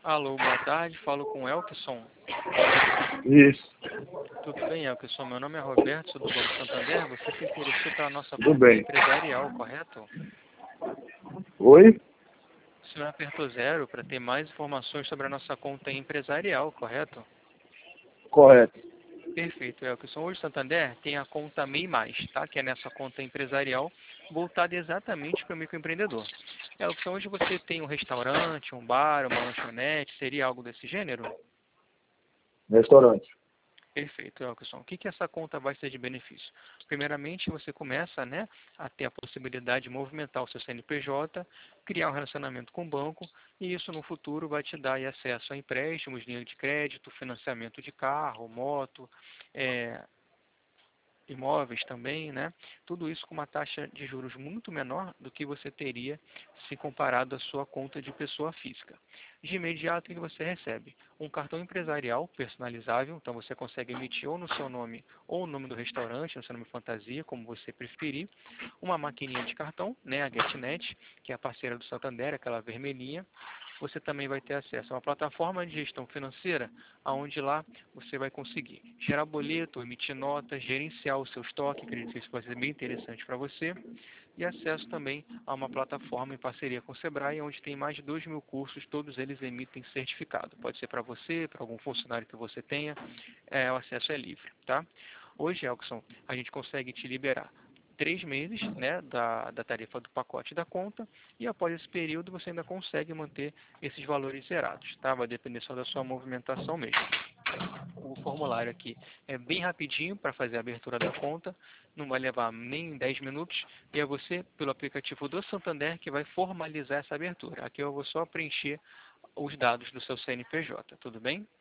Alô, boa tarde. Falo com o Elkson. Isso, Tudo bem, Elkson? Meu nome é Roberto, sou do Banco Santander. Você se interessou pela nossa tudo conta bem. empresarial, correto? Oi? O senhor apertou 0 para ter mais informações sobre a nossa conta empresarial, correto? Correto. Perfeito, Elkson. Hoje o Santander tem a conta MEI+, tá? Que é nessa conta empresarial voltada exatamente para o microempreendedor. Elkson, hoje você tem um restaurante, um bar, uma lanchonete, seria algo desse gênero? Restaurante. Perfeito, Elkson. O que que essa conta vai ser de benefício? Primeiramente, você começa, né, a ter a possibilidade de movimentar o seu CNPJ, criar um relacionamento com o banco, e isso no futuro vai te dar aí acesso a empréstimos, linha de crédito, financiamento de carro, moto, imóveis também, né? Tudo isso com uma taxa de juros muito menor do que você teria se comparado à sua conta de pessoa física. De imediato, o que você recebe? Um cartão empresarial personalizável, então você consegue emitir ou no seu nome ou no nome do restaurante, no seu nome fantasia, como você preferir. Uma maquininha de cartão, né, a GetNet, que é a parceira do Santander, aquela vermelhinha. Você também vai ter acesso a uma plataforma de gestão financeira, onde lá você vai conseguir gerar boleto, emitir notas, gerenciar o seu estoque, acredito que isso vai ser bem interessante para você, e acesso também a uma plataforma em parceria com o Sebrae, onde tem mais de 2.000 cursos, todos eles emitem certificado. Pode ser para você, para algum funcionário que você tenha, o acesso é livre, tá? Hoje, Elkson, a gente consegue te liberar 3 meses, né, da tarifa do pacote da conta, e após esse período você ainda consegue manter esses valores zerados, tá? Vai depender só da sua movimentação mesmo. O formulário aqui é bem rapidinho para fazer a abertura da conta, não vai levar nem 10 minutos, e é você, pelo aplicativo do Santander, que vai formalizar essa abertura. Aqui eu vou só preencher os dados do seu CNPJ, tudo bem?